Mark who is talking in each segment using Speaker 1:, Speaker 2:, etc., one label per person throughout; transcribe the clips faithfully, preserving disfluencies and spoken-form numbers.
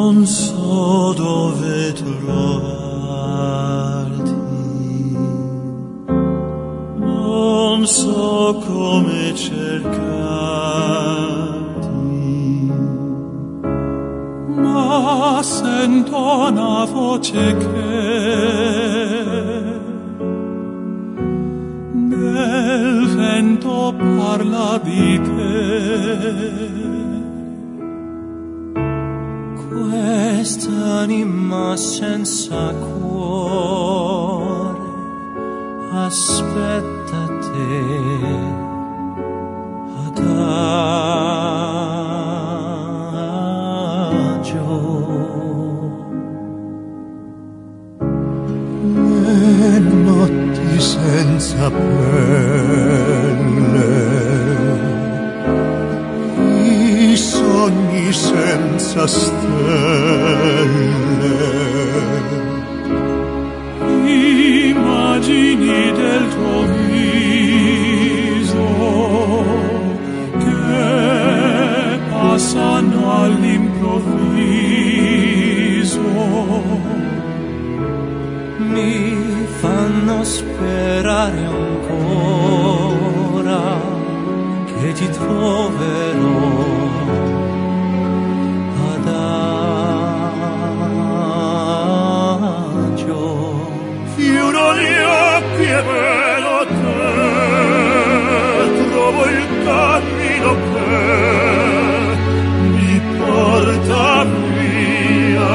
Speaker 1: Non so dove trovarti, non so come cercarti, ma sento una voce che nel vento parla di te. Quest'anima senza cuore aspetta te adagio. Le notti senza pelle, i sogni senza stelle, immagini del tuo viso che passano all'improvviso, mi fanno sperare ancora che ti troverò adagio. Chiudo gli occhi e vedo te, trovo il cammino che mi porta via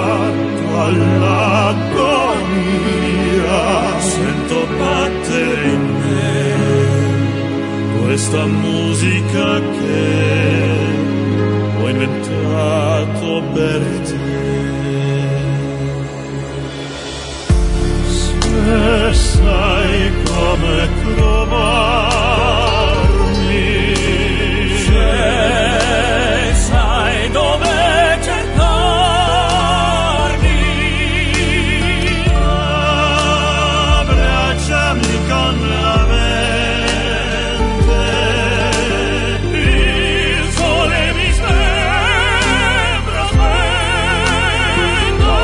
Speaker 1: dall'agonia. Sento battere in me questa musica che ho inventato per te. Se sai come trovarmi, se sai dove cercarmi, abbracciami con la mente, il sole mi sembra spento,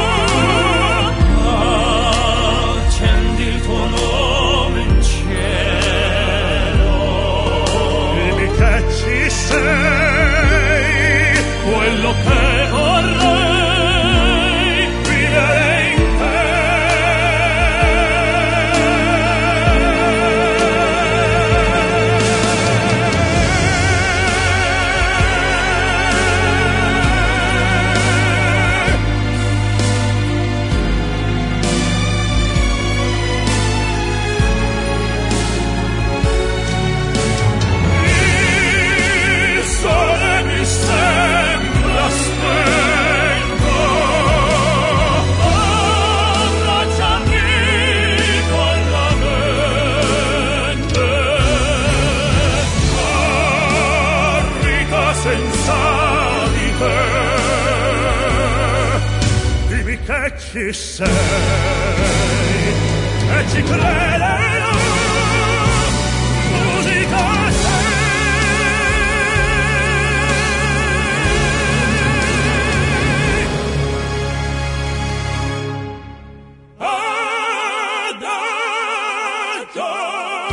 Speaker 1: accendi il tuo nome in cielo, dimmi che ci sei, quello che vorrei vivere in te. Il sole mi sembra spento, abbracciami con la mente, arriva senza di te, dimmi che ci sei e ci crederò, musica sei. Adagio.